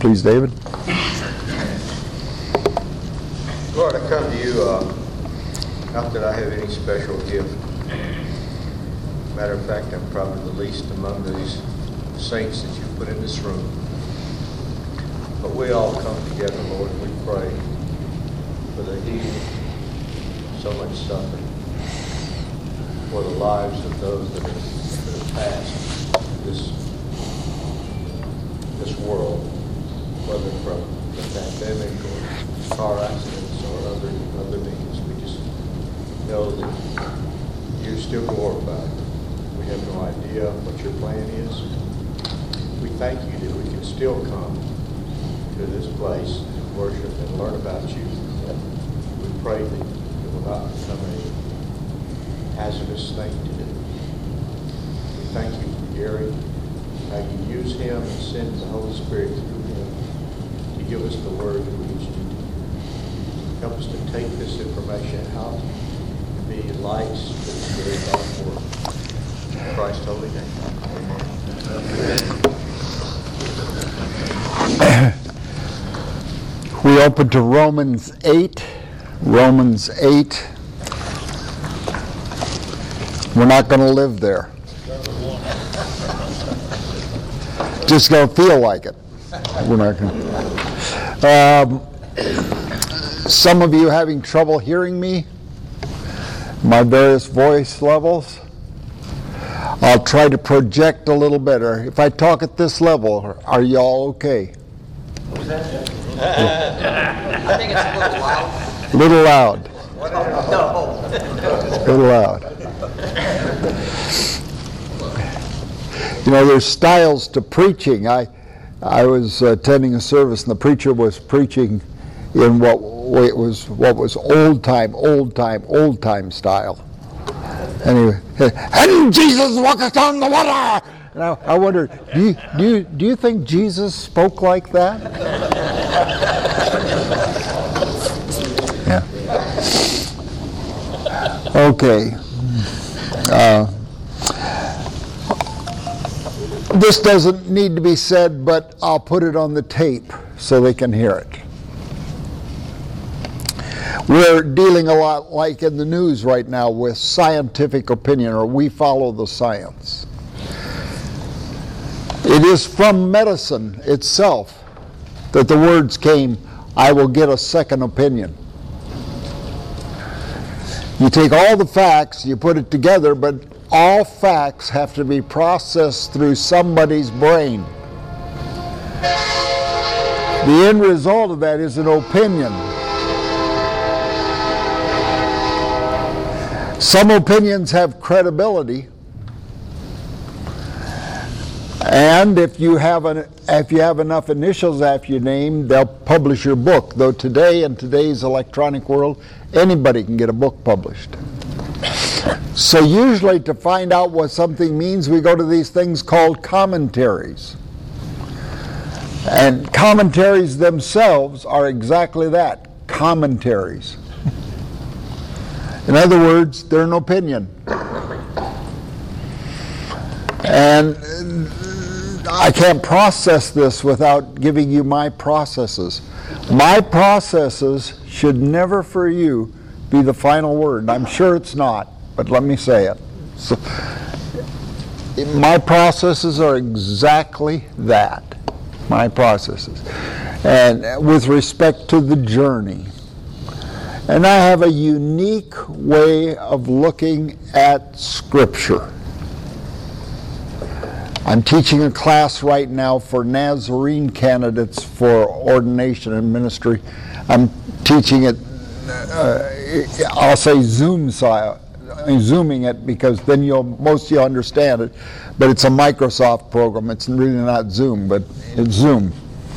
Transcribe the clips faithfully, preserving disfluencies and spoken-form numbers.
please, David. Lord, I come to you, uh, not that I have any special gift. Matter of fact, I'm probably the least among these saints that you put in this room. But we all come together, Lord, and we pray for the healing, so much suffering, for the lives of those that have, that have passed this, this world, whether from the pandemic or car accidents or other, other means. We just know that you're still glorified. We have no idea what your plan is. We thank you that we can still come to this place and worship and learn about you. We pray that it will not become a hazardous thing to do. We thank you for Gary, how you use him and send the Holy Spirit through him to give us the word that we need to do. Help us to take this information out and be lights to the very dark world. In Christ's holy name. Amen. We open to Romans eight. Romans eight. We're not going to live there. Just going to feel like it. We're not going to. Um, some of you having trouble hearing me, my various voice levels. I'll try to project a little better. If I talk at this level, are y'all okay? What was that? I think it's a little loud. Little loud. No. Little loud. You know, there's styles to preaching. I, I was attending a service, and the preacher was preaching in what was what was old time, old time, old time style. Anyway, and Jesus walketh on the water. And I, I wondered, do you, do you do you think Jesus spoke like that? Yeah. Okay. Uh, this doesn't need to be said, but I'll put it on the tape so they can hear it. We're dealing a lot, like in the news right now, with scientific opinion, or we follow the science. It is from medicine itself that the words came, I will get a second opinion. You take all the facts, you put it together, but all facts have to be processed through somebody's brain. The end result of that is an opinion. Some opinions have credibility, and if you have an if you have enough initials after your name, they'll publish your book. Though today, in today's electronic world, anybody can get a book published. So usually, to find out what something means, we go to these things called commentaries. And commentaries themselves are exactly that, commentaries. In other words, they're an opinion. And I can't process this without giving you my processes. My processes should never for you be the final word. I'm sure it's not, but let me say it. So, my processes are exactly that. My processes. And with respect to the journey. And I have a unique way of looking at Scripture. I'm teaching a class right now for Nazarene candidates for ordination and ministry. I'm teaching it, uh, I'll say Zoom style, zooming it because then you'll most of you understand it. But it's a Microsoft program. It's really not Zoom, but it's Zoom.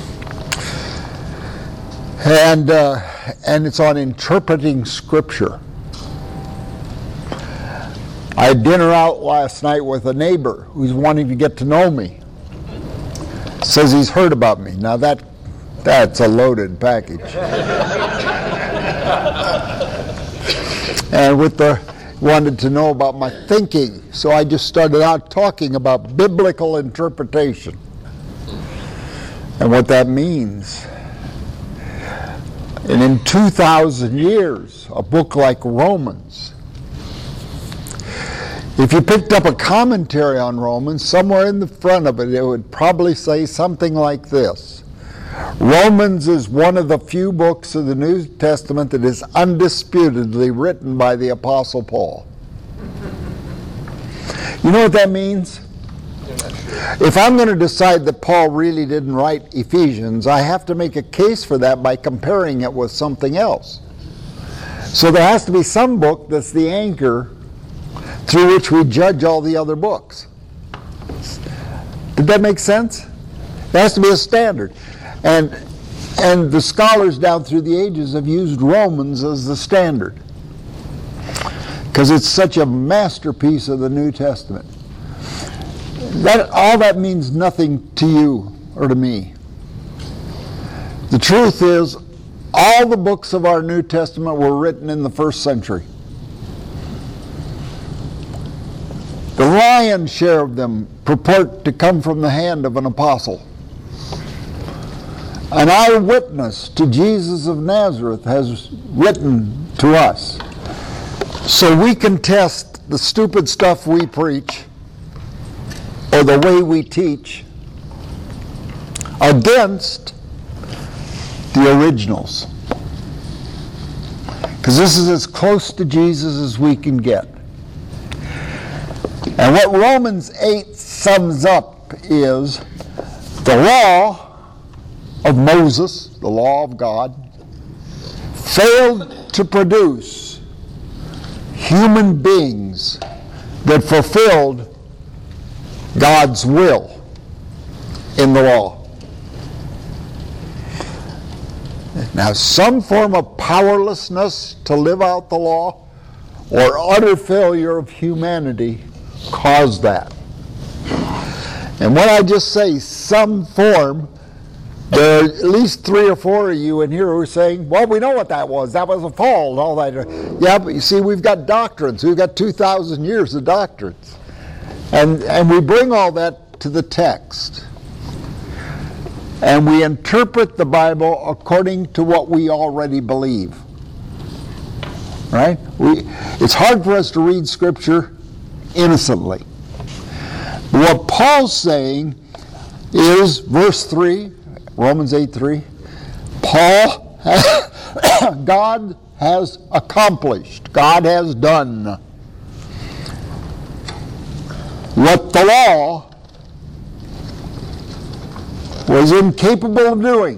And uh, and it's on interpreting Scripture. I had dinner out last night with a neighbor who's wanting to get to know me. Says he's heard about me. Now that that's a loaded package. And with the wanted to know about my thinking, so I just started out talking about biblical interpretation. and what that means. And in two thousand years, a book like Romans, if you picked up a commentary on Romans, somewhere in the front of it, it would probably say something like this. Romans is one of the few books of the New Testament that is undisputedly written by the Apostle Paul. You know what that means? If I'm going to decide that Paul really didn't write Ephesians, I have to make a case for that by comparing it with something else. So there has to be some book that's the anchor through which we judge all the other books. Did that make sense? There has to be a standard. And, and the scholars down through the ages have used Romans as the standard, because it's such a masterpiece of the New Testament. That, all that means nothing to you or to me. The truth is, all the books of our New Testament were written in the first century. The lion's share of them purport to come from the hand of an apostle. An eyewitness to Jesus of Nazareth has written to us. So we can test the stupid stuff we preach or the way we teach against the originals. Because this is as close to Jesus as we can get. And what Romans eight sums up is the law of Moses, the law of God, failed to produce human beings that fulfilled God's will in the law. Now, some form of powerlessness to live out the law or utter failure of humanity caused that. And when I just say some form, there are at least three or four of you in here who are saying, well, we know what that was. That was a fall and all that. Yeah, but you see, we've got doctrines. We've got two thousand years of doctrines. And, and we bring all that to the text. And we interpret the Bible according to what we already believe. Right? We, it's hard for us to read Scripture innocently. What Paul's saying is, verse three, Romans eight three, Paul, God has accomplished, God has done what the law was incapable of doing.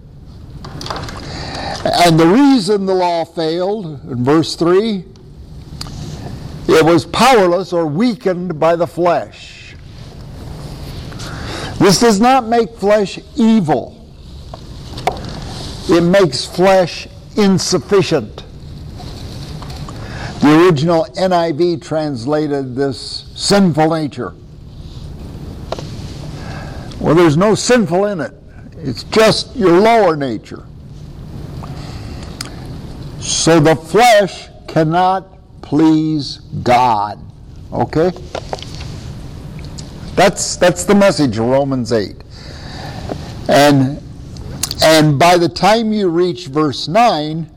And the reason the law failed, in verse three, it was powerless or weakened by the flesh. This does not make flesh evil. It makes flesh insufficient. The original N I V translated this sinful nature. Well, there's no sinful in it. It's just your lower nature. So the flesh cannot please God. Okay? That's that's the message of Romans eight. And and by the time you reach verse nine,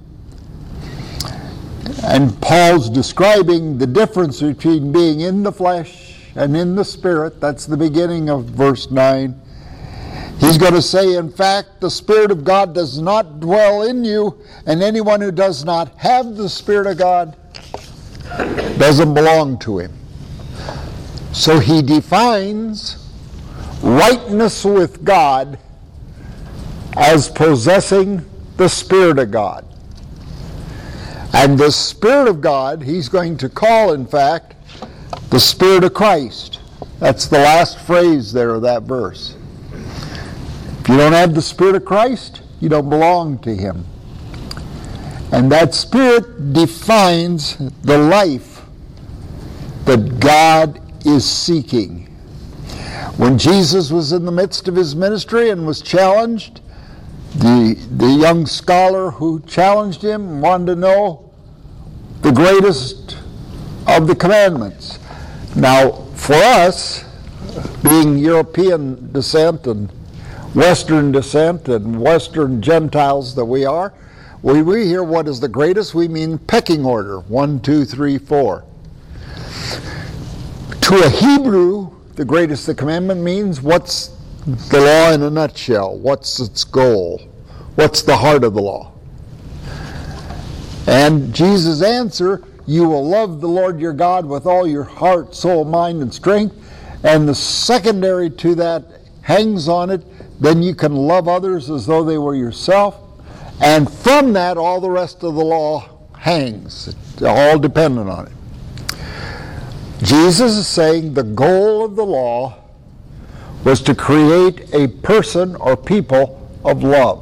and Paul's describing the difference between being in the flesh and in the Spirit, that's the beginning of verse nine. He's going to say, in fact, the Spirit of God does not dwell in you, and anyone who does not have the Spirit of God doesn't belong to him. So he defines rightness with God as possessing the Spirit of God. And the Spirit of God, he's going to call, in fact, the Spirit of Christ. That's the last phrase there of that verse. If you don't have the Spirit of Christ, you don't belong to him. And that Spirit defines the life that God is seeking. When Jesus was in the midst of his ministry and was challenged, the, the young scholar who challenged him wanted to know the greatest of the commandments. Now, for us, being European descent, and Western descent and Western Gentiles that we are, when we hear what is the greatest, we mean pecking order, one, two, three, four. To a Hebrew, the greatest the commandment means what's the law in a nutshell, what's its goal, what's the heart of the law. And Jesus' answer, you will love the Lord your God with all your heart, soul, mind, and strength. And the secondary to that hangs on it, then you can love others as though they were yourself. And from that, all the rest of the law hangs. It's all dependent on it. Jesus is saying the goal of the law was to create a person or people of love.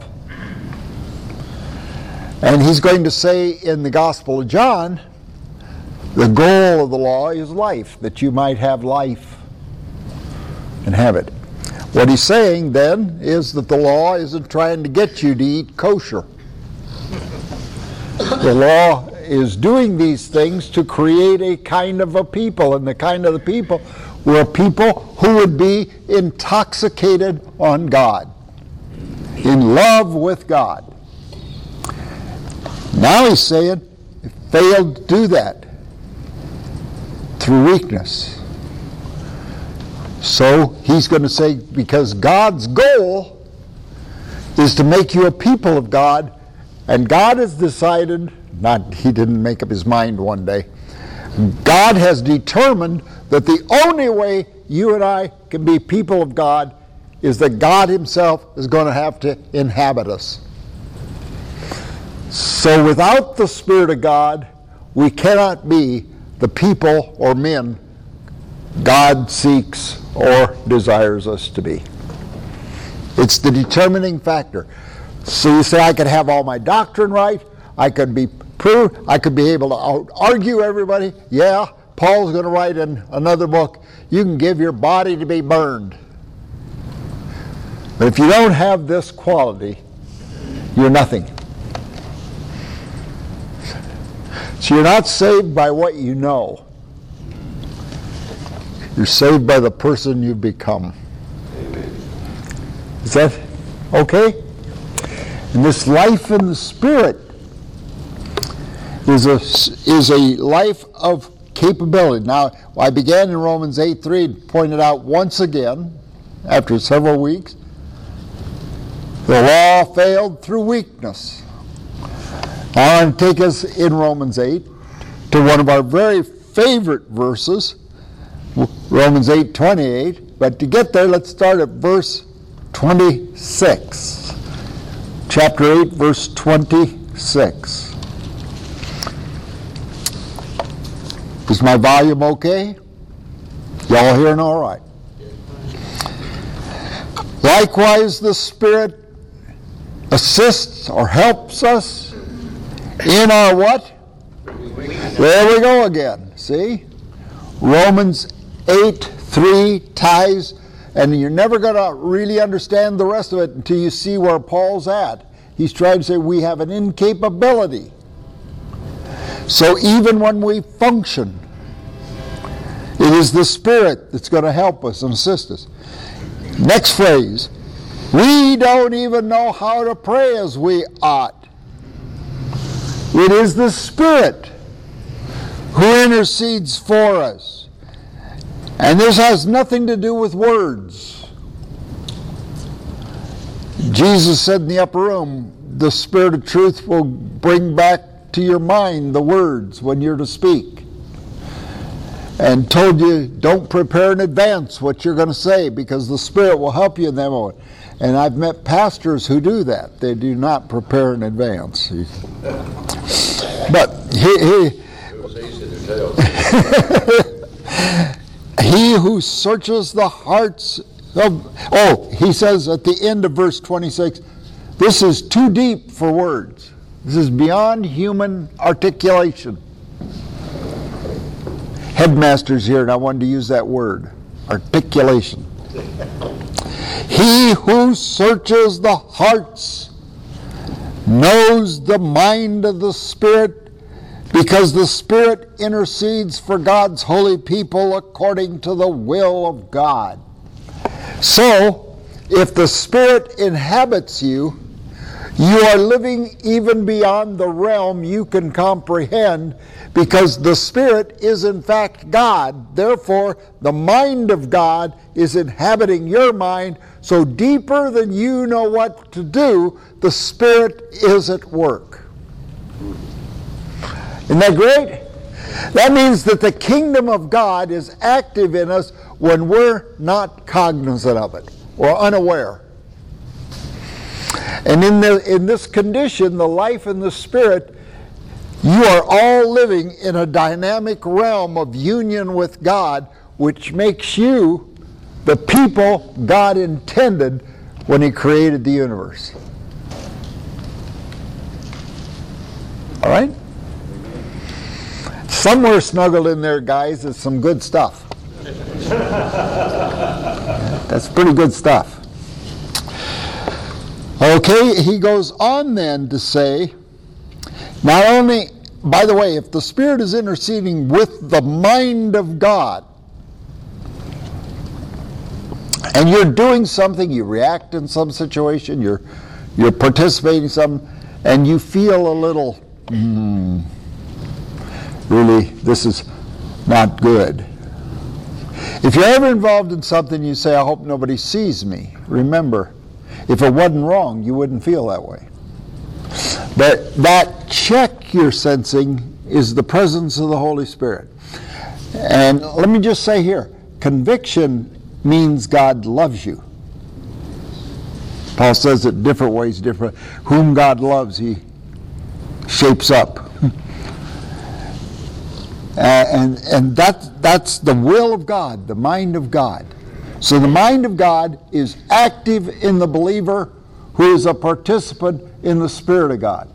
And he's going to say in the Gospel of John, the goal of the law is life, that you might have life and have it. What he's saying then is that the law isn't trying to get you to eat kosher. The law is doing these things to create a kind of a people, and the kind of the people were people who would be intoxicated on God, in love with God. Now he's saying, it failed to do that through weakness. So he's going to say, because God's goal is to make you a people of God, and God has decided, not he didn't make up his mind one day, God has determined that the only way you and I can be people of God is that God himself is going to have to inhabit us. So without the Spirit of God, we cannot be the people or men God seeks or desires us to be. It's the determining factor. So you say, I could have all my doctrine right, I could be proved, I could be able to out-argue everybody. Yeah, Paul's going to write in another book, you can give your body to be burned. But if you don't have this quality, you're nothing. So you're not saved by what you know. You're saved by the person you've become. Amen. Is that okay? And this life in the Spirit is a, is a life of capability. Now, I began in Romans eight three, pointed out once again, after several weeks, the law failed through weakness. I want to take us in Romans eight to one of our very favorite verses, Romans eight twenty-eight. But to get there, let's start at verse twenty-six. Chapter eight, verse twenty-six. Is my volume okay? Y'all hearing all right? Likewise, the Spirit assists or helps us in our what? There we go again. See? Romans eight three ties, and you're never going to really understand the rest of it until you see where Paul's at. He's trying to say we have an incapability. So even when we function, it is the Spirit that's going to help us and assist us. Next phrase, we don't even know how to pray as we ought. It is the Spirit who intercedes for us. And this has nothing to do with words. Jesus said in the upper room, the Spirit of truth will bring back to your mind the words when you're to speak. And told you, don't prepare in advance what you're going to say, because the Spirit will help you in that moment. And I've met pastors who do that. They do not prepare in advance. But he, he, he who searches the hearts of... Oh, he says at the end of verse twenty-six, this is too deep for words. This is beyond human articulation. Headmaster's here, and I wanted to use that word, articulation. He who searches the hearts knows the mind of the Spirit, because the Spirit intercedes for God's holy people according to the will of God. So, if the Spirit inhabits you, you are living even beyond the realm you can comprehend, because the Spirit is in fact God. Therefore, the mind of God is inhabiting your mind, so deeper than you know what to do, the Spirit is at work. Isn't that great? That means that the kingdom of God is active in us when we're not cognizant of it or unaware. And in, the, in this condition, the life in the Spirit, you are all living in a dynamic realm of union with God, which makes you the people God intended when He created the universe. All right? Somewhere snuggled in there, guys, is some good stuff. That's pretty good stuff. Okay, he goes on then to say, not only, by the way, if the Spirit is interceding with the mind of God, and you're doing something, you react in some situation, you're, you're participating in something, and you feel a little, hmm, really, this is not good. If you're ever involved in something, you say, I hope nobody sees me. Remember, if it wasn't wrong, you wouldn't feel that way. But that check you're sensing is the presence of the Holy Spirit. And let me just say here, conviction means God loves you. Paul says it different ways, different. Whom God loves, He shapes up. Uh, and and that, that's the will of God, the mind of God. So the mind of God is active in the believer who is a participant in the Spirit of God.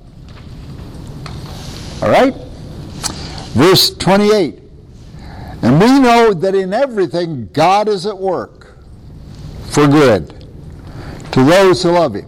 All right? Verse twenty-eight. And we know that in everything God is at work for good to those who love Him.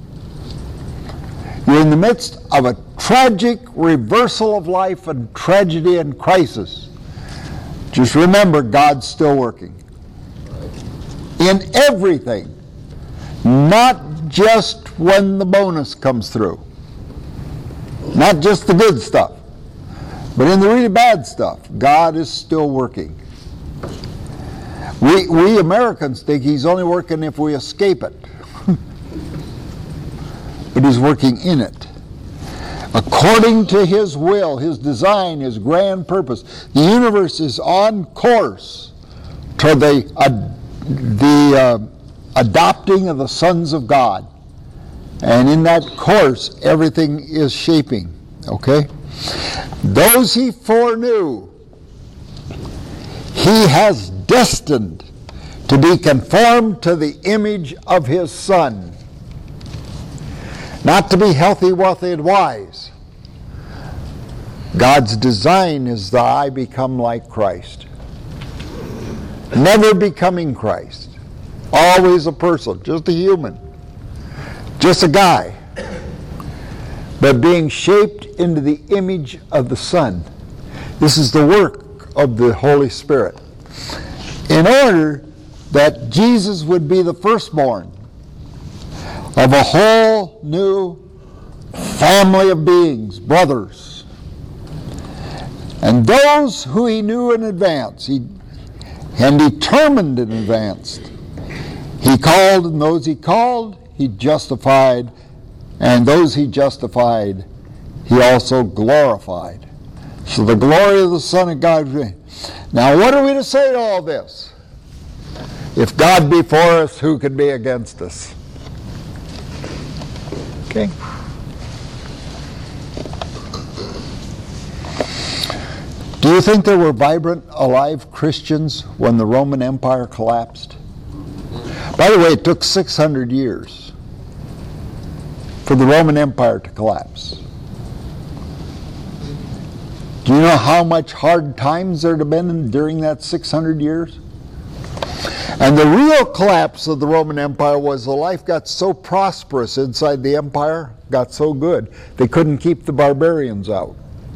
You're in the midst of a tragic reversal of life and tragedy and crisis. Just remember, God's still working. In everything. Not just when the bonus comes through. Not just the good stuff. But in the really bad stuff, God is still working. We, we Americans think He's only working if we escape it. But He's working in it. According to His will, His design, His grand purpose, the universe is on course to the, uh, the uh, adopting of the sons of God. And in that course, everything is shaping. Okay? Those He foreknew, He has destined to be conformed to the image of His Son. Not to be healthy, wealthy, and wise. God's design is that I become like Christ. Never becoming Christ. Always a person, just a human. Just a guy. But being shaped into the image of the Son. This is the work of the Holy Spirit. In order that Jesus would be the firstborn of a whole new family of beings, brothers. And those who He knew in advance, He and determined in advance, He called, and those He called, He justified, and those He justified, He also glorified. So the glory of the Son of God. Now what are we to say to all this? If God be for us, who could be against us? Okay. Do you think there were vibrant, alive Christians when the Roman Empire collapsed? By the way, it took six hundred years for the Roman Empire to collapse. Do you know how much hard times there have been during that six hundred years? And the real collapse of the Roman Empire was the life got so prosperous inside the empire, got so good, they couldn't keep the barbarians out.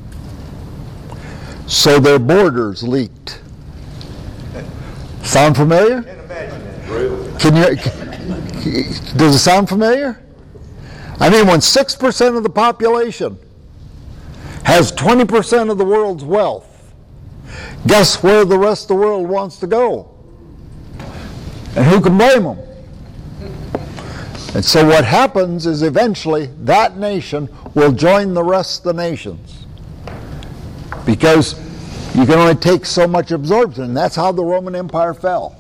So their borders leaked. Sound familiar? Can't imagine that. Can you, Does it sound familiar? I mean, when six percent of the population has twenty percent of the world's wealth, guess where the rest of the world wants to go? And who can blame them? And so what happens is eventually that nation will join the rest of the nations, because you can only take so much absorption. And that's how the Roman Empire fell.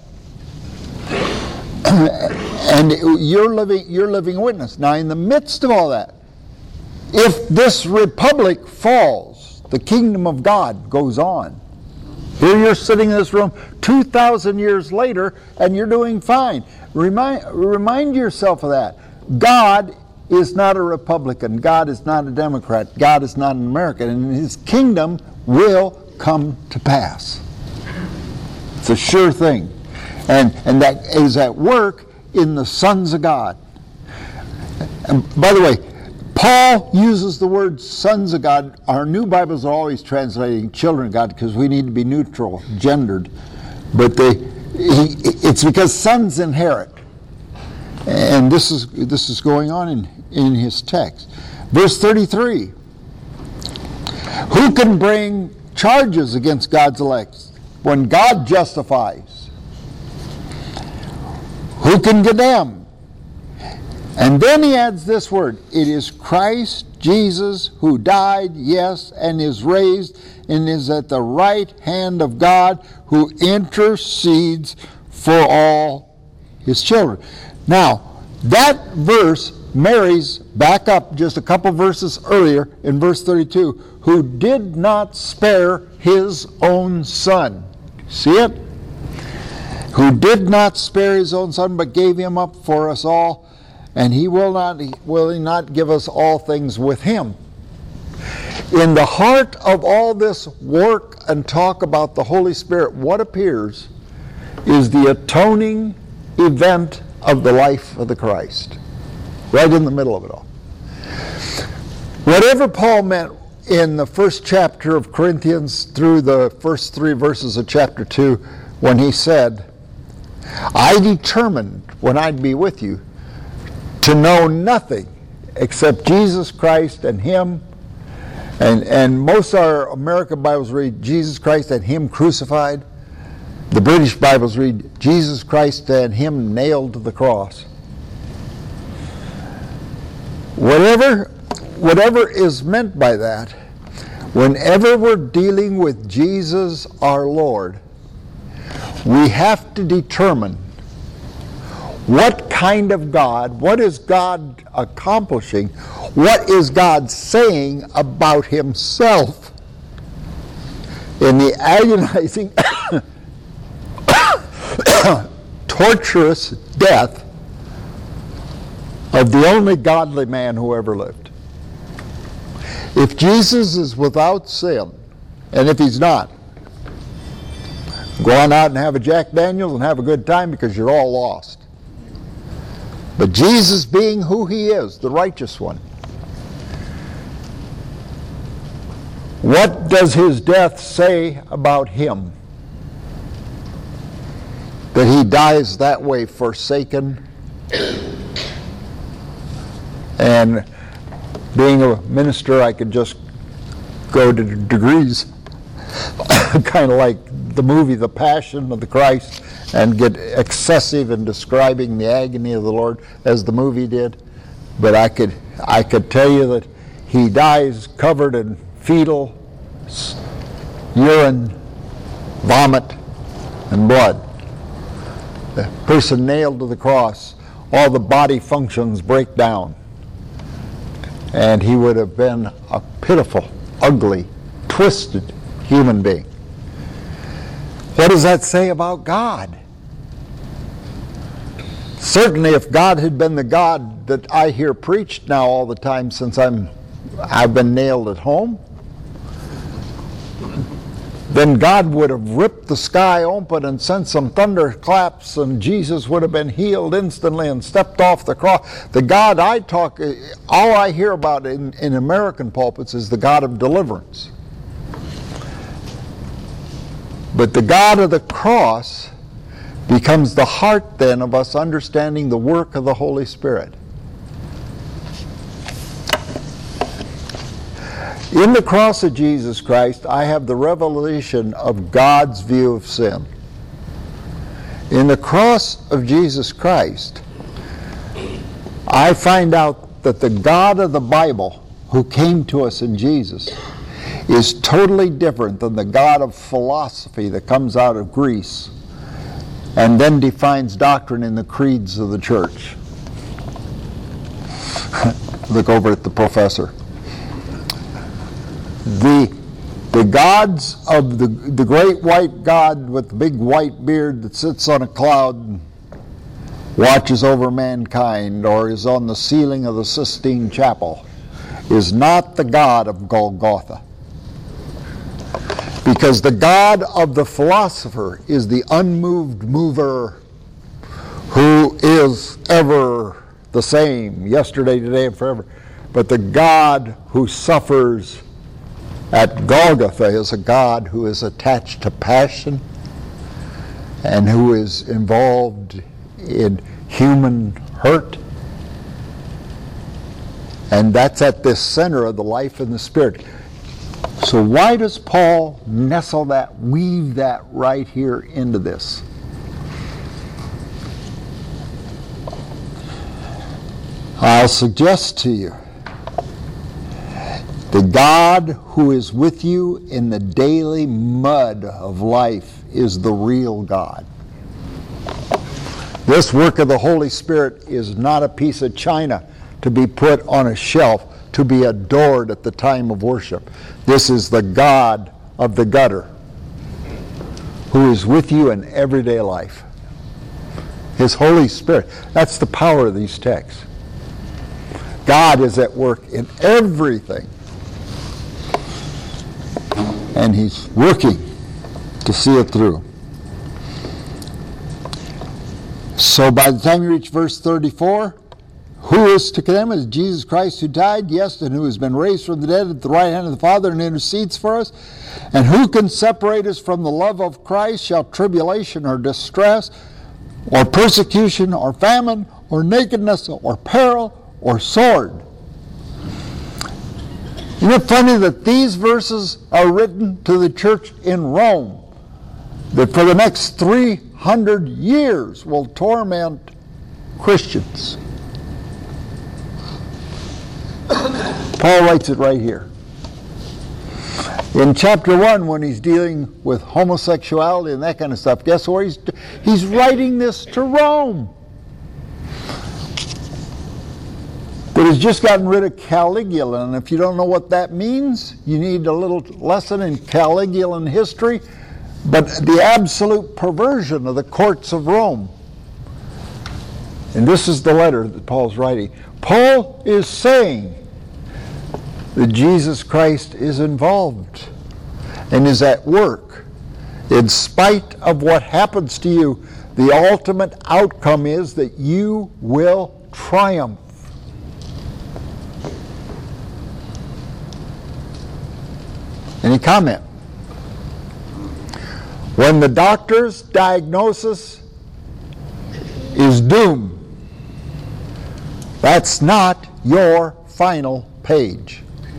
And you're living, you're living witness. Now, in the midst of all that, if this republic falls, the kingdom of God goes on. Here you're sitting in this room two thousand years later, and you're doing fine. Remind, remind yourself of that. God is not a Republican. God is not a Democrat. God is not an American. And His kingdom will come to pass. It's a sure thing. And, and that is at work in the sons of God. And by the way, Paul uses the word sons of God. Our new Bibles are always translating children of God because we need to be neutral, gendered. But they, he, it's because sons inherit. And this is, this is going on in, in his text. Verse thirty-three. Who can bring charges against God's elect when God justifies? Who can condemn? And then he adds this word, it is Christ Jesus who died, yes, and is raised, and is at the right hand of God, who intercedes for all his children. Now, that verse marries back up just a couple verses earlier in verse thirty-two, who did not spare his own son. See it? Who did not spare his own son, but gave him up for us all, and he will not, will he not give us all things with him? In the heart of all this work and talk about the Holy Spirit, what appears is the atoning event of the life of the Christ. Right in the middle of it all. Whatever Paul meant in the first chapter of Corinthians through the first three verses of chapter two, when he said, I determined when I'd be with you to know nothing except Jesus Christ and Him. And, and most of our American Bibles read Jesus Christ and Him crucified. The British Bibles read Jesus Christ and Him nailed to the cross. Whatever, whatever is meant by that, whenever we're dealing with Jesus our Lord, we have to determine what kind of God, what is God accomplishing, what is God saying about Himself in the agonizing, torturous death of the only godly man who ever lived. If Jesus is without sin, and if He's not, go on out and have a Jack Daniels and have a good time because you're all lost. But Jesus being who He is, the righteous one, what does His death say about Him? That He dies that way, forsaken. And being a minister, I could just go to degrees, kind of like the movie The Passion of the Christ, and get excessive in describing the agony of the Lord as the movie did. But I could I could tell you that He dies covered in fetal urine, vomit, and blood. The person nailed to the cross, all the body functions break down. And he would have been a pitiful, ugly, twisted human being. What does that say about God? Certainly if God had been the God that I hear preached now all the time since I'm, I've been nailed at home, then God would have ripped the sky open and sent some thunderclaps, and Jesus would have been healed instantly and stepped off the cross. The God I talk, all I hear about in, in American pulpits is the God of deliverance. But the God of the cross becomes the heart then of us understanding the work of the Holy Spirit. In the cross of Jesus Christ, I have the revelation of God's view of sin. In the cross of Jesus Christ, I find out that the God of the Bible, who came to us in Jesus, is totally different than the God of philosophy that comes out of Greece and then defines doctrine in the creeds of the church. Look over at the professor. The, the gods of the, the great white God with the big white beard that sits on a cloud and watches over mankind, or is on the ceiling of the Sistine Chapel, is not the God of Golgotha. Because the God of the philosopher is the unmoved mover who is ever the same, yesterday, today, and forever. But the God who suffers at Golgotha is a God who is attached to passion and who is involved in human hurt. And that's at the center of the life and the Spirit. So why does Paul nestle that, weave that right here into this? I'll suggest to you, the God who is with you in the daily mud of life is the real God. This work of the Holy Spirit is not a piece of china to be put on a shelf to be adored at the time of worship. This is the God of the gutter who is with you in everyday life. His Holy Spirit. That's the power of these texts. God is at work in everything. And He's working to see it through. So by the time you reach verse thirty-four, who is to condemn us? Jesus Christ, who died, yes, and who has been raised from the dead at the right hand of the Father and intercedes for us. And who can separate us from the love of Christ? Shall tribulation or distress or persecution or famine or nakedness or peril or sword? Isn't it funny that these verses are written to the church in Rome that for the next three hundred years will torment Christians? Paul writes it right here. In chapter one, when he's dealing with homosexuality and that kind of stuff, guess where he's he's writing this to Rome. But he's just gotten rid of Caligula, and if you don't know what that means, you need a little lesson in Caligulan history. But the absolute perversion of the courts of Rome. And this is the letter that Paul's writing. Paul is saying that Jesus Christ is involved and is at work. In spite of what happens to you, the ultimate outcome is that you will triumph. Any comment? When the doctor's diagnosis is doom, that's not your final page.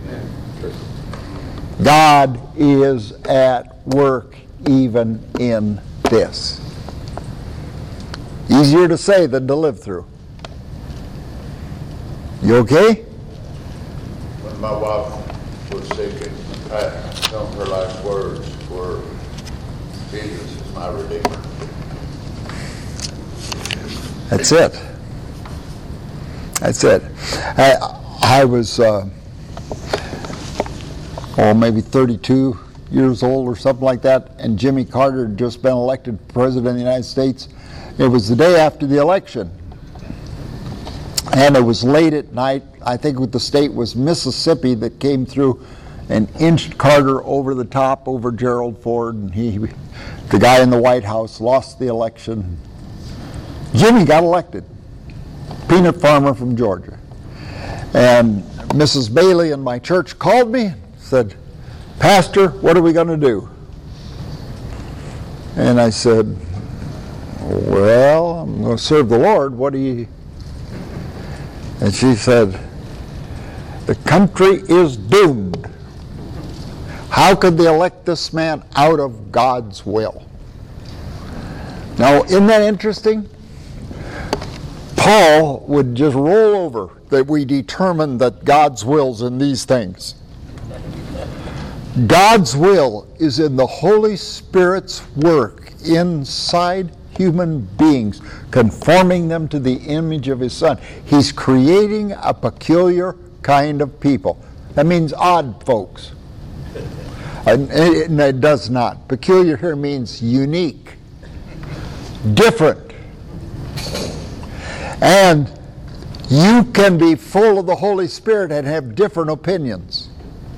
God is at work even in this. Easier to say than to live through. You okay? When my wife was sick and I, some of her last words were, Jesus is my Redeemer. That's it. That's it. I, I was, uh, oh, maybe thirty-two years old or something like that, and Jimmy Carter had just been elected President of the United States. It was the day after the election. And it was late at night. I think what the state was Mississippi that came through and inched Carter over the top over Gerald Ford, and he, the guy in the White House, lost the election. Jimmy got elected, peanut farmer from Georgia. And Missus Bailey in my church called me and said, Pastor, what are we going to do? And I said, well, I'm going to serve the Lord. What do you... And she said, the country is doomed. How could they elect this man out of God's will? Now, isn't that interesting? Paul would just roll over that we determine that God's will's in these things. God's will is in the Holy Spirit's work inside human beings, conforming them to the image of His Son. He's creating a peculiar kind of people. That means odd folks. And it does not. Peculiar here means unique, different. And you can be full of the Holy Spirit and have different opinions.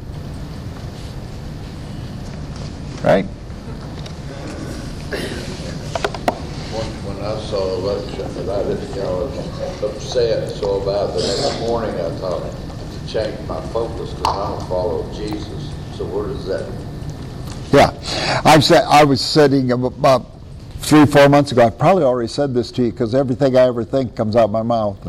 Right? When I saw election that I didn't, you know, was upset so about the next morning, I thought to change my focus because I don't follow Jesus. So where does that? Yeah, I've said I was sitting about three, four months ago. I probably already said this to you because everything I ever think comes out of my mouth.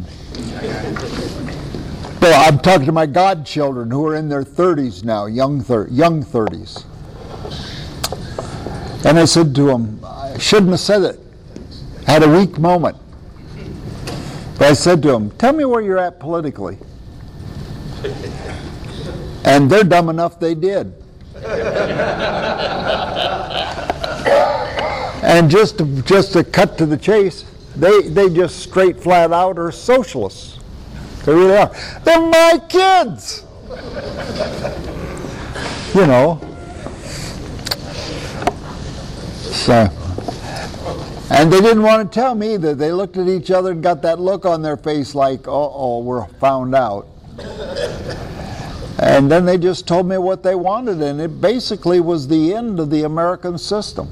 But I'm talking to my godchildren who are in their thirties now, young thir- young thirties. And I said to them, I shouldn't have said it. I had a weak moment. But I said to them, tell me where you're at politically. And they're dumb enough they did. And just to, just to cut to the chase, they, they just straight flat out are socialists. They really are. They're my kids! You know. So, and they didn't want to tell me either. They looked at each other and got that look on their face like, uh-oh, we're found out. And then they just told me what they wanted, and it basically was the end of the American system.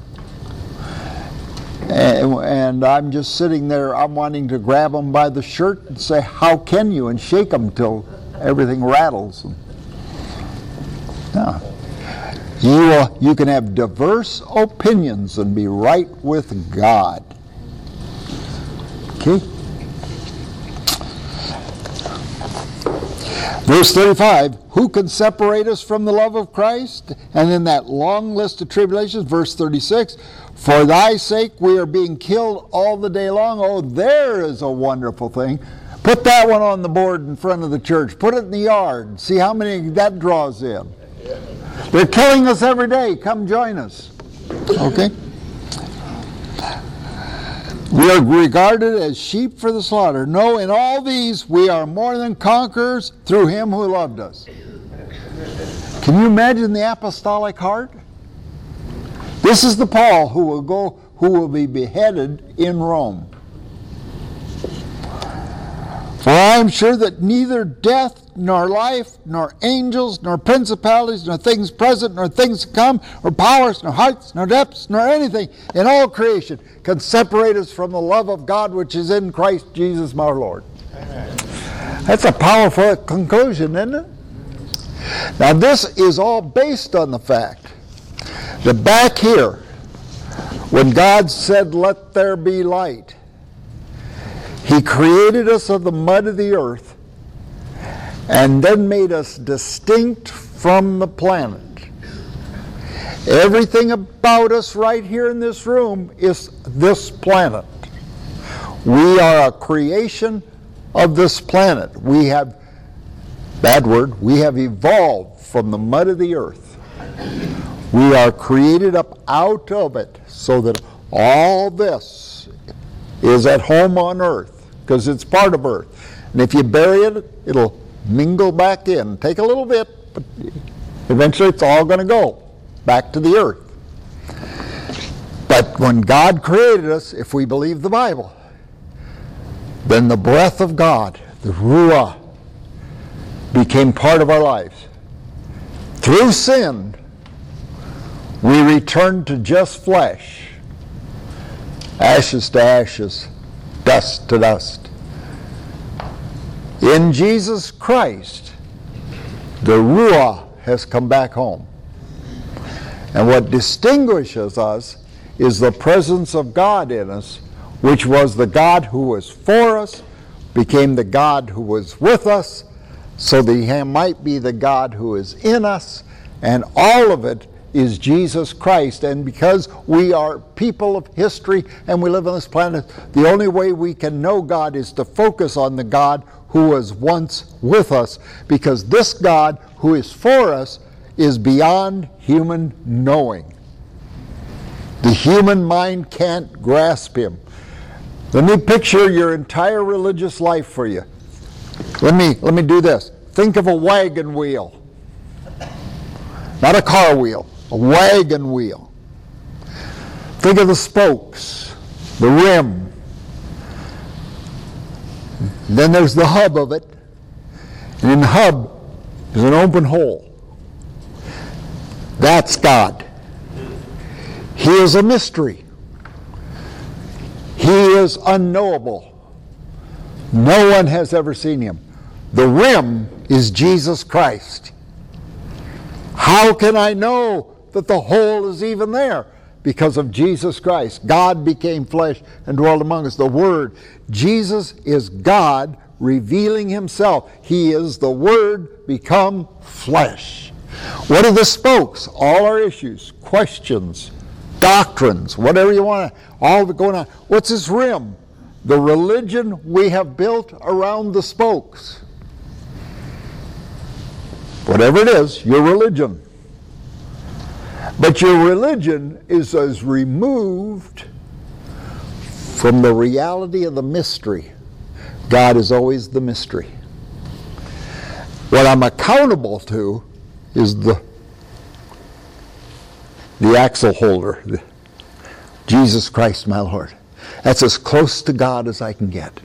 And, and I'm just sitting there, I'm wanting to grab them by the shirt and say, how can you? And shake them till everything rattles. No. You, uh, you can have diverse opinions and be right with God. Okay? Verse thirty-five, who can separate us from the love of Christ? And in that long list of tribulations, verse thirty-six, for thy sake we are being killed all the day long. Oh, there is a wonderful thing. Put that one on the board in front of the church. Put it in the yard. See how many that draws in. They're killing us every day. Come join us. Okay? We are regarded as sheep for the slaughter. No, in all these we are more than conquerors through Him who loved us. Can you imagine the apostolic heart? This is the Paul who will go, who will be beheaded in Rome. For I am sure that neither death, nor life, nor angels, nor principalities, nor things present, nor things to come, or powers, nor heights, nor depths, nor anything in all creation can separate us from the love of God which is in Christ Jesus our Lord. Amen. That's a powerful conclusion, isn't it? Now this is all based on the fact that back here, when God said, let there be light, He created us of the mud of the earth and then made us distinct from the planet. Everything about us right here in this room is this planet. We are a creation of this planet. We have, bad word, we have evolved from the mud of the earth. We are created up out of it so that all this is at home on earth because it's part of earth. And if you bury it, it'll mingle back in. Take a little bit, but eventually it's all going to go back to the earth. But when God created us, if we believe the Bible, then the breath of God, the Ruah, became part of our lives. Through sin, we returned to just flesh, ashes to ashes, dust to dust. In Jesus Christ, the Ruah has come back home. And what distinguishes us is the presence of God in us which was the God who was for us, became the God who was with us, so that he might be the God who is in us, and all of it is Jesus Christ. And because we are people of history and we live on this planet, the only way we can know God is to focus on the God who was once with us, because this God who is for us is beyond human knowing. The human mind can't grasp him. Let me picture your entire religious life for you. Let me, let me do this. Think of a wagon wheel. Not a car wheel, a wagon wheel. Think of the spokes, the rim. Then there's the hub of it. And in the hub is an open hole. That's God. He is a mystery. He is unknowable. No one has ever seen him. The rim is Jesus Christ. How can I know that the hole is even there? Because of Jesus Christ. God became flesh and dwelt among us. The Word. Jesus is God revealing himself. He is the Word become flesh. What are the spokes? All our issues, questions, doctrines, whatever you want to, all the going on. What's his rim? The religion we have built around the spokes. Whatever it is, your religion. But your religion is as removed from the reality of the mystery. God is always the mystery. What I'm accountable to is the the axle holder, the, Jesus Christ my Lord. That's as close to God as I can get.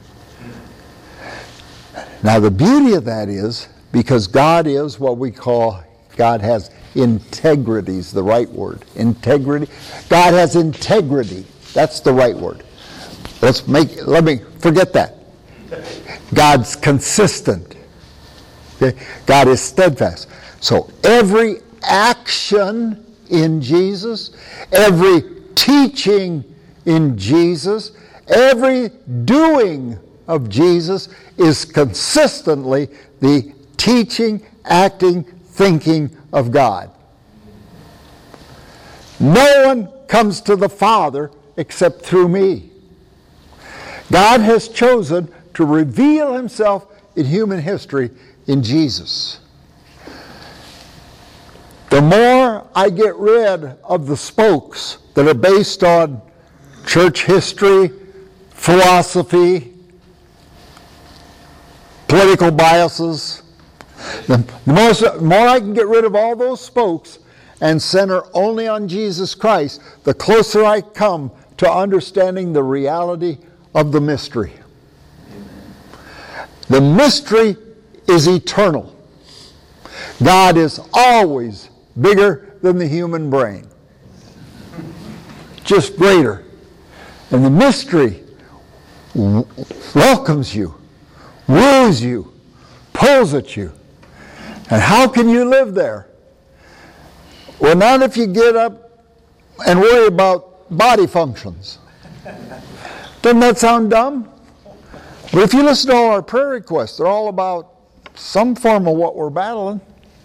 Now the beauty of that is, because God is what we call, God has integrity is the right word. Integrity. God has integrity. That's the right word. Let's make, let me, forget that. God's consistent. Okay? God is steadfast. So every action in Jesus, every teaching in Jesus, every doing of Jesus is consistently the teaching, acting, thinking of God. No one comes to the Father except through me. God has chosen to reveal himself in human history in Jesus. The more I get rid of the spokes that are based on church history, philosophy, political biases, the more, the more I can get rid of all those spokes and center only on Jesus Christ, the closer I come to understanding the reality of the mystery. The mystery is eternal. God is always bigger than the human brain. Just greater. And the mystery w- welcomes you, woos you, pulls at you. And how can you live there? Well, not if you get up and worry about body functions. Doesn't that sound dumb? But if you listen to all our prayer requests, they're all about some form of what we're battling.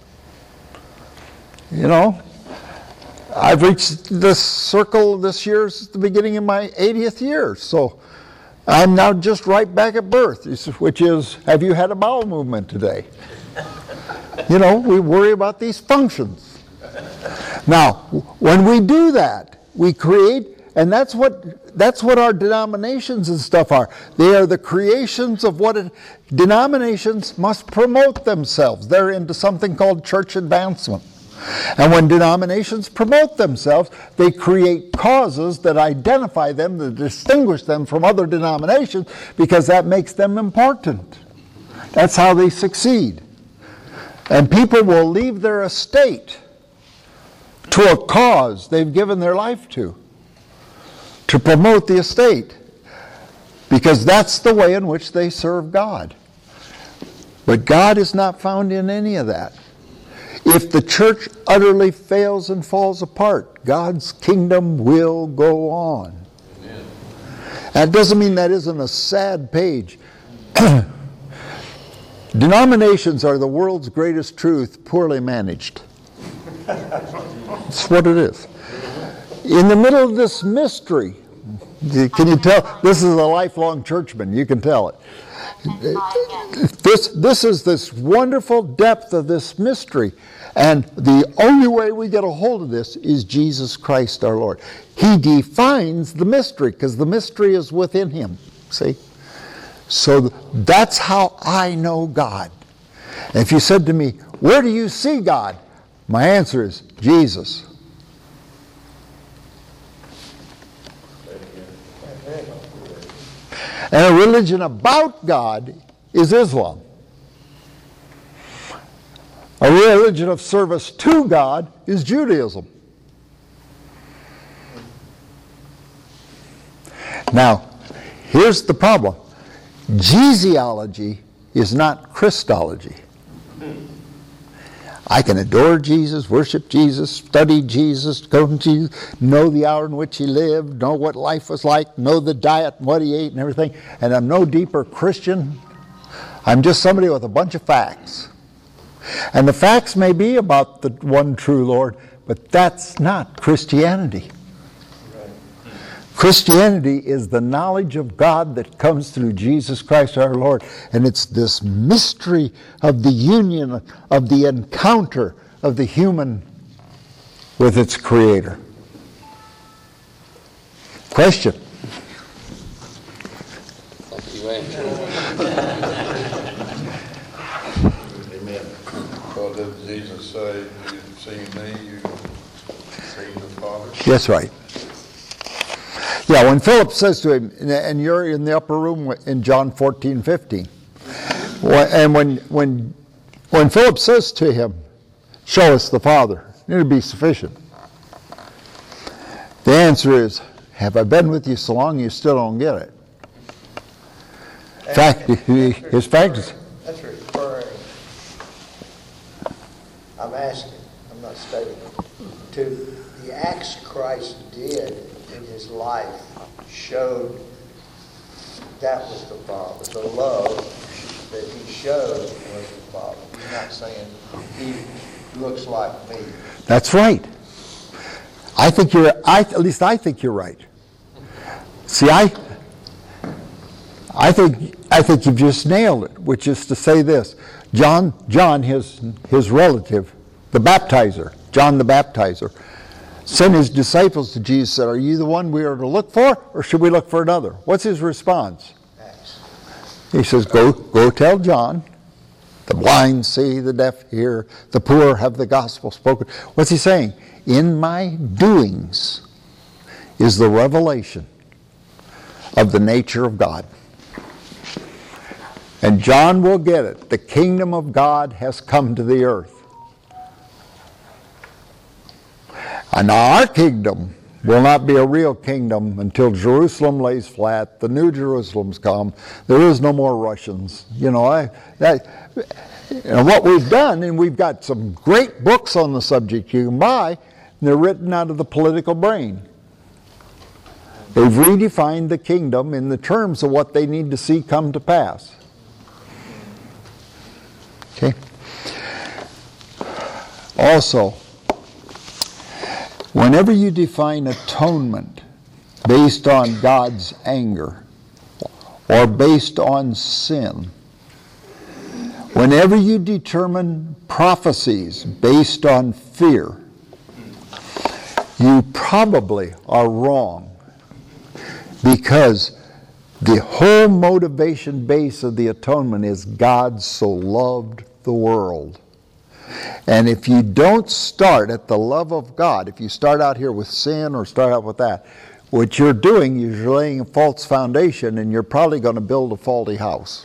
You know, I've reached this circle this year, it's the beginning of my eightieth year. So I'm now just right back at birth, which is, have you had a bowel movement today? You know, we worry about these functions. Now, when we do that, we create, and that's what that's what our denominations and stuff are. They are the creations of what it, denominations must promote themselves. They're into something called church advancement. And when denominations promote themselves, they create causes that identify them, that distinguish them from other denominations, because that makes them important. That's how they succeed. And people will leave their estate to a cause they've given their life to, to promote the estate, because that's the way in which they serve God. But God is not found in any of that. If the church utterly fails and falls apart, God's kingdom will go on. Amen. That doesn't mean that isn't a sad page. Denominations are the world's greatest truth, poorly managed. That's what it is. In the middle of this mystery, can you tell? This is a lifelong churchman. You can tell it. This, this is this wonderful depth of this mystery. And the only way we get a hold of this is Jesus Christ our Lord. He defines the mystery because the mystery is within him. See? So that's how I know God. And if you said to me, where do you see God? My answer is Jesus. And a religion about God is Islam. A religion of service to God is Judaism. Now, here's the problem. Jesusology is not Christology. I can adore Jesus, worship Jesus, study Jesus, go to Jesus, know the hour in which he lived, know what life was like, know the diet, what he ate and everything, and I'm no deeper Christian. I'm just somebody with a bunch of facts. And the facts may be about the one true Lord, but that's not Christianity. Christianity is the knowledge of God that comes through Jesus Christ our Lord. And it's this mystery of the union, of the encounter of the human with its Creator. Question? You answer. Amen. Well, did Jesus say, you've seen me, you've seen the Father? That's right. Yeah, when Philip says to him, and you're in the upper room in John fourteen fifteen, and when when when Philip says to him, show us the Father, it'll be sufficient. The answer is, have I been with you so long you still don't get it? In fact, his fact is... That's referring, I'm asking, I'm not stating, to the acts Christ did in his life showed that was the Father. The love that he showed was the Father. He's not saying he looks like me. That's right. I think you're, I, at least I think you're right. See, I, I think, I think you've just nailed it, which is to say this. John, John, his, his relative, the baptizer, John the baptizer, sent his disciples to Jesus and said, are you the one we are to look for, or should we look for another? What's his response? Acts. He says, go, go tell John, the blind see, the deaf hear, the poor have the gospel spoken. What's he saying? In my doings is the revelation of the nature of God. And John will get it. The kingdom of God has come to the earth. And our kingdom will not be a real kingdom until Jerusalem lays flat, the new Jerusalem's come, there is no more Russians. You know, I, that, and what we've done, and we've got some great books on the subject you can buy, and they're written out of the political brain. They've redefined the kingdom in the terms of what they need to see come to pass. Okay? Also, whenever you define atonement based on God's anger or based on sin, whenever you determine prophecies based on fear, you probably are wrong, because the whole motivation base of the atonement is God so loved the world. And if you don't start at the love of God, if you start out here with sin or start out with that, what you're doing is you're laying a false foundation, and you're probably going to build a faulty house.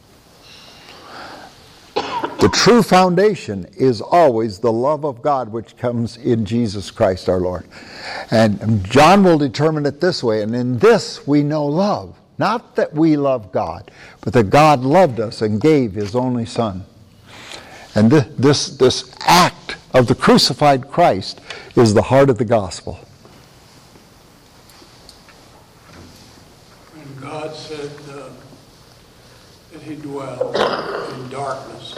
The true foundation is always the love of God, which comes in Jesus Christ our Lord. And John will determine it this way, and in this we know love. Not that we love God, but that God loved us and gave his only Son. And this, this, this act of the crucified Christ is the heart of the gospel. that he dwells in darkness.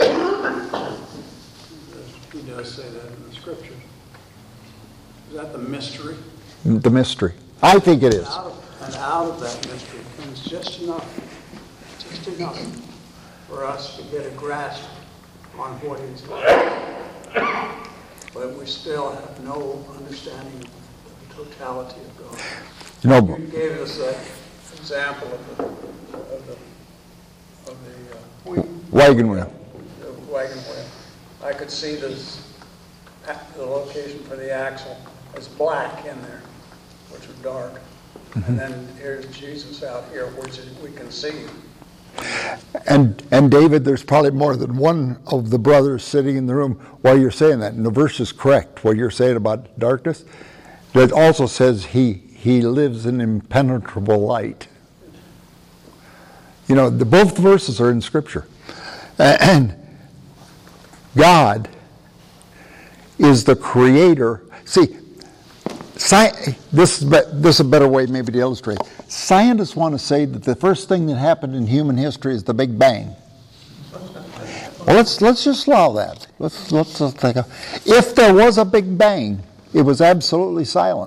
He does say that in the scriptures. Is that the mystery? The mystery. I think it is. Out of, and out of that mystery comes just enough, just enough for us to get a grasp on what he's like. But we still have no understanding of the totality of God. You know, You gave us that example of the of the of the uh, wheel, wagon wheel. the wagon wheel. I could see this the location for the axle as black in there, which was dark, mm-hmm. and then here's Jesus out here, which is, we can see. And and David, there's probably more than one of the brothers sitting in the room while you're saying that. And the verse is correct, what you're saying about darkness. It also says he he lives in impenetrable light. You know, the, both verses are in Scripture. And God is the creator. See, sci- this, is, this is a better way maybe to illustrate. Scientists want to say that the first thing that happened in human history is the Big Bang. Well, let's let's just allow that. Let's let's just think of, if there was a Big Bang, it was absolutely silent,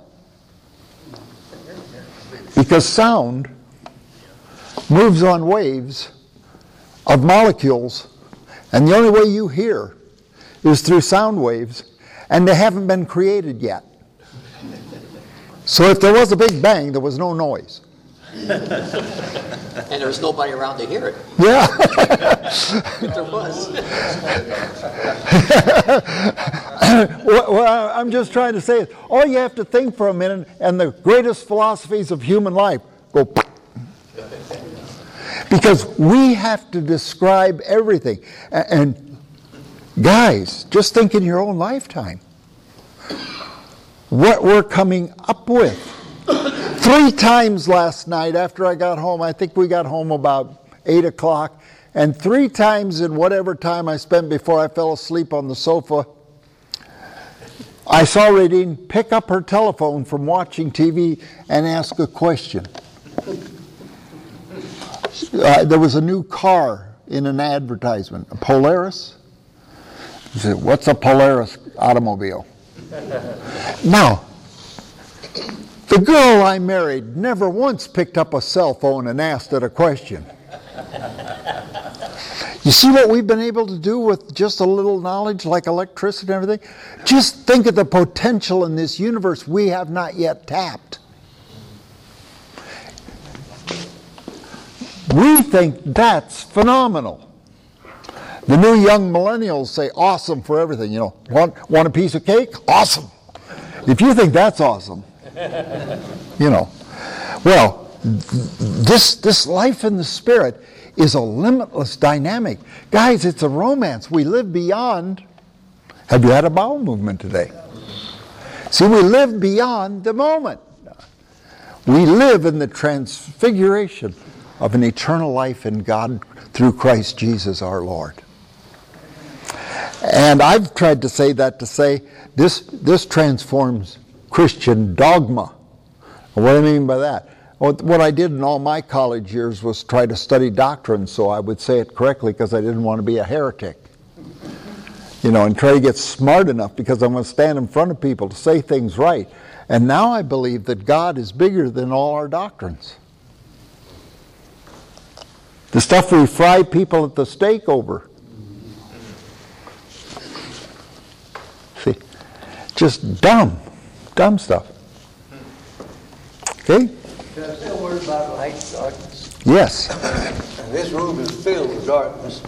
because sound moves on waves of molecules, and the only way you hear is through sound waves, and they haven't been created yet. So if there was a Big Bang, there was no noise. And there's nobody around to hear it. Yeah. If there was. well, well, I'm just trying to say it. All you have to think for a minute, and the greatest philosophies of human life go. Because we have to describe everything. And guys, just think in your own lifetime what we're coming up with. Three times last night after I got home, I think we got home about eight o'clock, and three times in whatever time I spent before I fell asleep on the sofa, I saw Radine pick up her telephone from watching T V and ask a question. Uh, there was a new car in an advertisement, a Polaris. She said, "What's a Polaris automobile?" Now, the girl I married never once picked up a cell phone and asked it a question. You see what we've been able to do with just a little knowledge like electricity and everything? Just think of the potential in this universe we have not yet tapped. We think that's phenomenal. The new young millennials say awesome for everything. You know, want, want a piece of cake? Awesome. If you think that's awesome, you know. Well, this this life in the Spirit is a limitless dynamic. Guys, it's a romance. We live beyond. Have you had a bowel movement today? See, we live beyond the moment. We live in the transfiguration of an eternal life in God through Christ Jesus our Lord. And I've tried to say that to say this this transforms Christian dogma. What do I mean by that? What I did in all my college years was try to study doctrine so I would say it correctly because I didn't want to be a heretic. You know, and try to get smart enough because I'm going to stand in front of people to say things right. And now I believe that God is bigger than all our doctrines. The stuff we fry people at the stake over. See, just dumb, dumb stuff. Okay? Can I say a word about light and darkness? Yes. And this room is filled with darkness.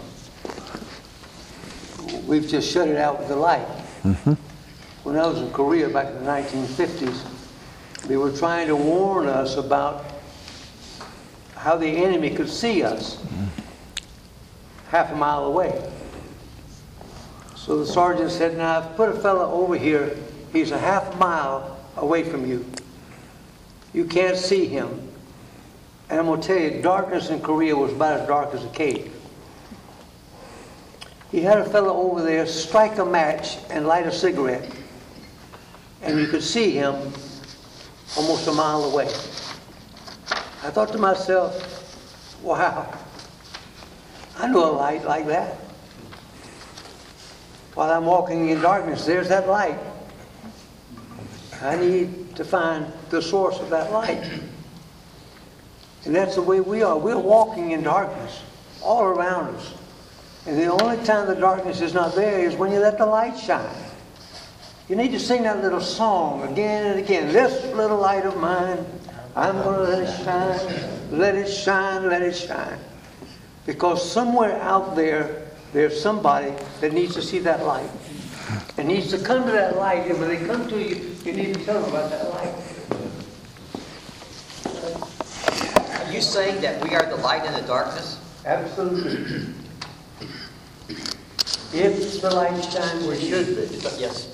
We've just shut it out with the light. Mm-hmm. When I was in Korea back in the nineteen fifties, they were trying to warn us about how the enemy could see us half a mile away. So the sergeant said, now I've put a fellow over here, he's a half mile away from you. You can't see him. And I'm going to tell you, darkness in Korea was about as dark as a cave. He had a fellow over there strike a match and light a cigarette. And you could see him almost a mile away. I thought to myself, wow. I know a light like that. While I'm walking in darkness, there's that light. I need to find the source of that light. And that's the way we are. We're walking in darkness all around us. And the only time the darkness is not there is when you let the light shine. You need to sing that little song again and again. This little light of mine, I'm going to let it shine, let it shine, let it shine. Because somewhere out there, there's somebody that needs to see that light. And needs to come to that light. And when they come to you, you need to tell them about that light. Are you saying that we are the light in the darkness? Absolutely. If the light shines, we should be. Yes.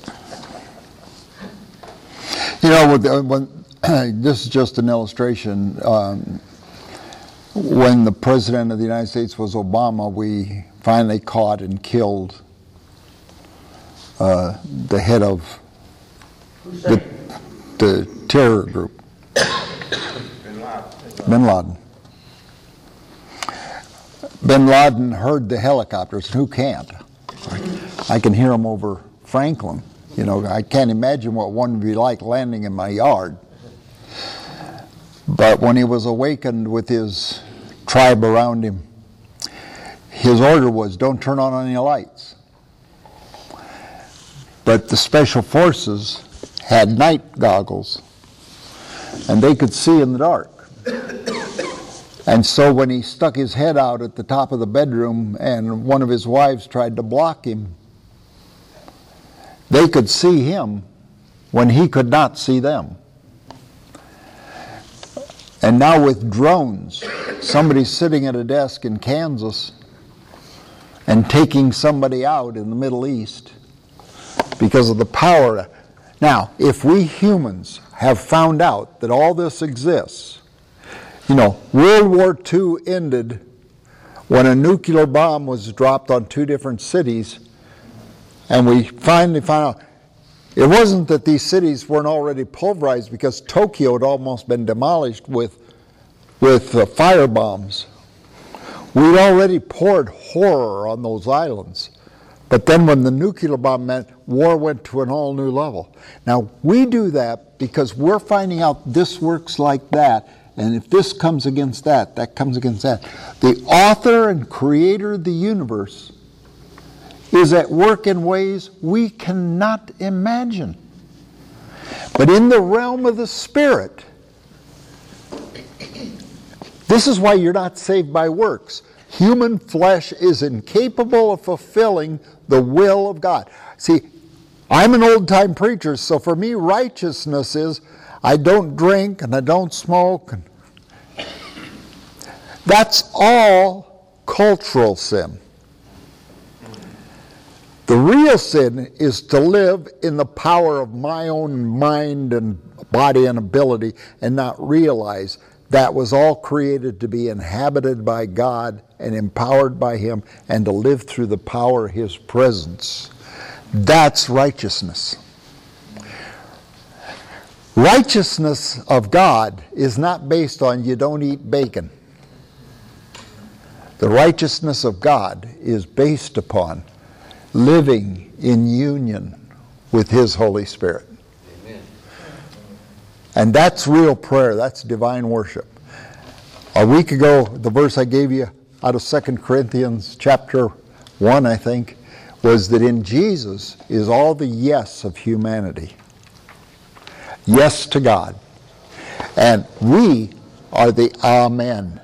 You know, with the, when, this is just an illustration. Um, when the President of the United States was Obama, we finally caught and killed uh, the head of the, the terror group, Bin Laden. Bin Laden. Bin Laden heard the helicopters. Who can't? I can hear them over Franklin. You know, I can't imagine what one would be like landing in my yard. But when he was awakened with his tribe around him, his order was, don't turn on any lights. But the special forces had night goggles, and they could see in the dark. And so when he stuck his head out at the top of the bedroom and one of his wives tried to block him, they could see him when he could not see them. And now with drones, somebody's sitting at a desk in Kansas and taking somebody out in the Middle East because of the power. Now, if we humans have found out that all this exists, you know, World War Two ended when a nuclear bomb was dropped on two different cities, and we finally found out it wasn't that these cities weren't already pulverized, because Tokyo had almost been demolished with, with uh, fire bombs. We'd already poured horror on those islands. But then when the nuclear bomb meant, war went to an all new level. Now, we do that because we're finding out this works like that, and if this comes against that, that comes against that. The author and creator of the universe is at work in ways we cannot imagine. But in the realm of the Spirit, this is why you're not saved by works. Human flesh is incapable of fulfilling the will of God. See, I'm an old-time preacher, so for me righteousness is I don't drink and I don't smoke. And that's all cultural sin. The real sin is to live in the power of my own mind and body and ability and not realize that was all created to be inhabited by God and empowered by Him and to live through the power of His presence. That's righteousness. Righteousness of God is not based on you don't eat bacon. The righteousness of God is based upon living in union with His Holy Spirit. Amen. And that's real prayer. That's divine worship. A week ago, the verse I gave you out of Second Corinthians chapter one, I think, was that in Jesus is all the yes of humanity. Yes to God. And we are the amen.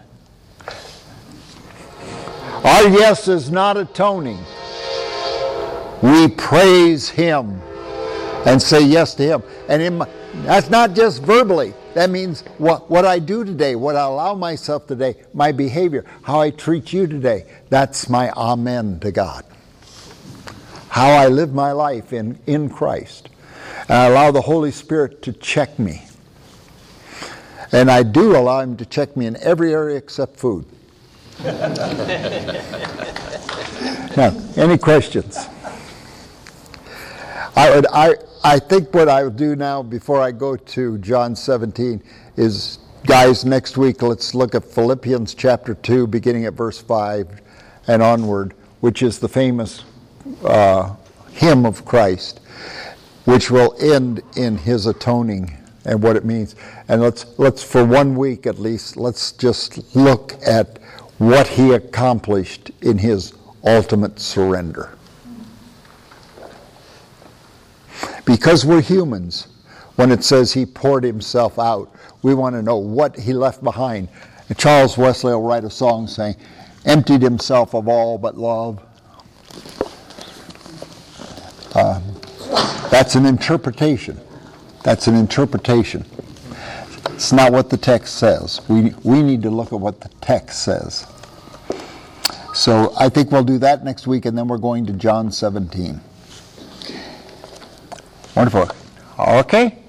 Our yes is not atoning. We praise Him and say yes to Him. And in my, that's not just verbally. That means what, what I do today, what I allow myself today, my behavior, how I treat you today. That's my amen to God. How I live my life in, in Christ. And I allow the Holy Spirit to check me. And I do allow Him to check me in every area except food. Now, any questions? I would, I, I think what I will do now before I go to John seventeen is, guys, next week let's look at Philippians chapter two, beginning at verse five, and onward, which is the famous uh, hymn of Christ, which will end in his atoning and what it means. And let's, let's for one week at least, let's just look at what he accomplished in his ultimate surrender. Because we're humans, when it says he poured himself out, we want to know what he left behind. And Charles Wesley will write a song saying, emptied himself of all but love. Uh, that's an interpretation. That's an interpretation. It's not what the text says. We, we need to look at what the text says. So I think we'll do that next week, and then we're going to John seventeen. Wonderful. Okay.